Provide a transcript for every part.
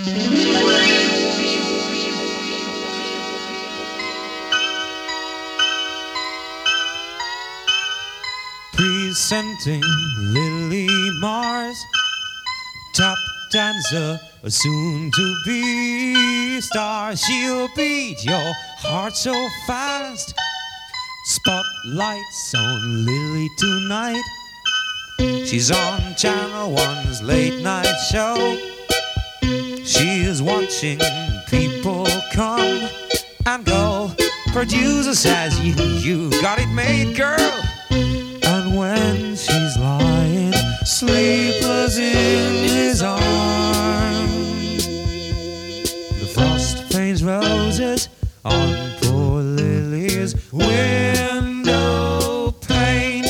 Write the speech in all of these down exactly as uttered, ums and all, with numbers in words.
Presenting Lily Mars, top dancer, a soon-to-be star. She'll beat your heart so fast. Spotlights on Lily tonight. She's on Channel One's late night show. She is watching people come and go. Producer says, you, you got it made, girl. And when she's lying sleepless in his arms, the frost paints roses on poor Lily's window pane.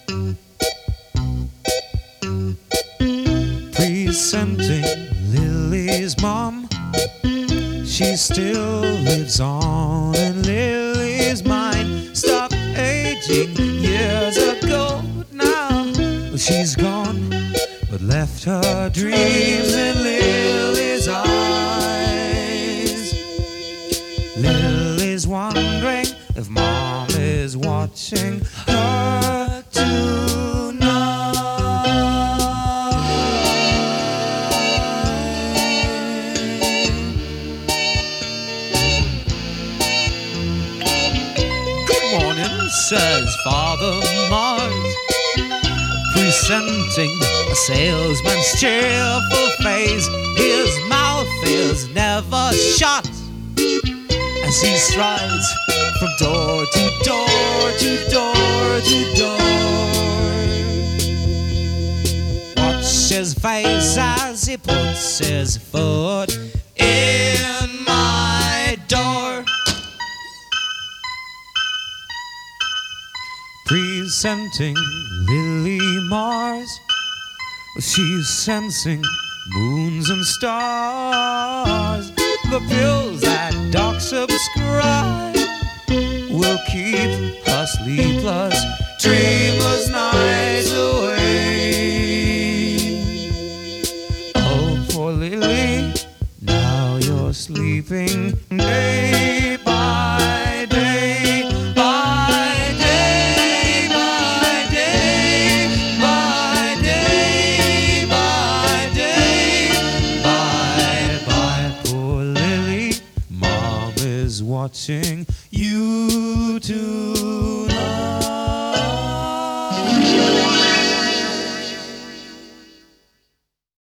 Presenting Lily's mom, she still lives on in Lily's mind. Stopped aging years ago, but now she's gone, but left her dreams in Lily's eyes. Lily's wondering if mom is watching her tonight. Good morning, says Father Mars, presenting a salesman's cheerful face. His mouth is never shut as he strides from door to door to door to door. Watch his face as he puts his foot in my door. Presenting Lily Mars, she's sensing moons and stars. The pills that docs subscribe will keep her sleepless, dreamless nights away. Oh, poor Lily, now you're sleeping day by day. Watching